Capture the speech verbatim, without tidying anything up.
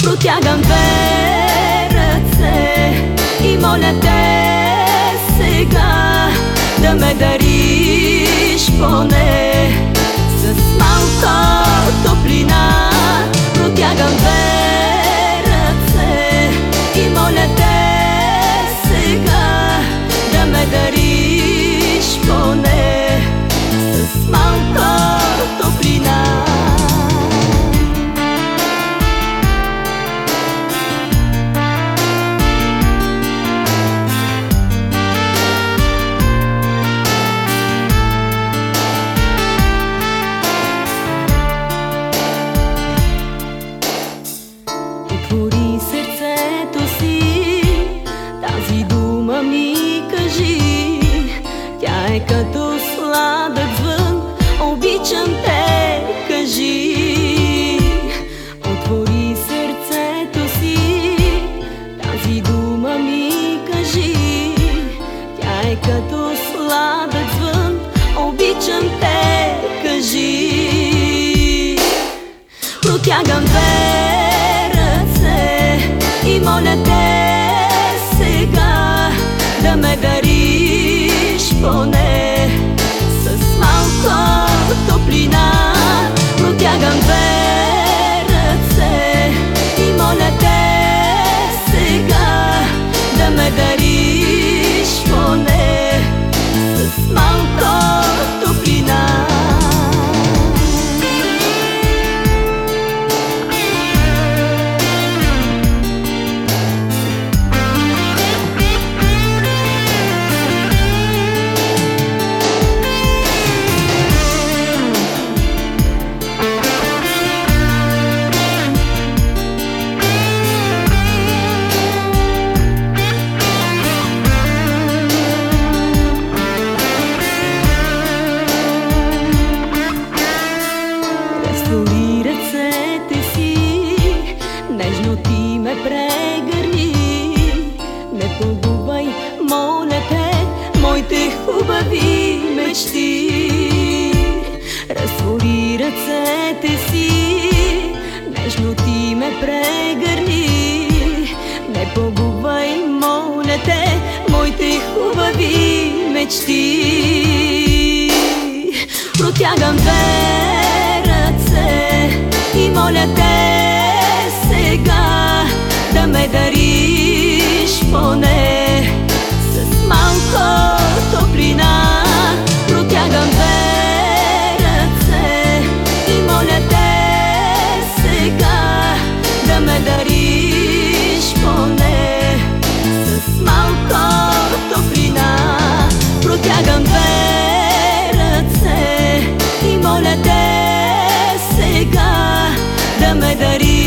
Протягам две ръце и моля те сега да ме дариш поне с малко топлина. Протягам две ръце и моля те сега да ме дариш поне с малко топлина. Отвори сърцето си, тази дума ми кажи. Тя е като сладък звън, обичам те, кажи. Отвори сърцето си, тази дума ми кажи. Тя е като сладък звън, обичам те, кажи. Протягам две ръце и моля те сега да ме дариш поне с малко топлина. Протягам две ръце и моля те сега да ме дариш поне с малко топлина. Разтвори ръцете си, нежно ти ме прегърни. Не погубвай, моля те, моите хубави мечти. Разтвори ръцете си, нежно ти ме прегърни. Не погубвай, моля те, моите хубави мечти. Протягам две ръце и моля те сега да ме дариш поне с малко топлина. Протягам две ръце и моля те сега да ме дариш поне с малко топлина. Протягам две ръце и моля те сега да ме дариш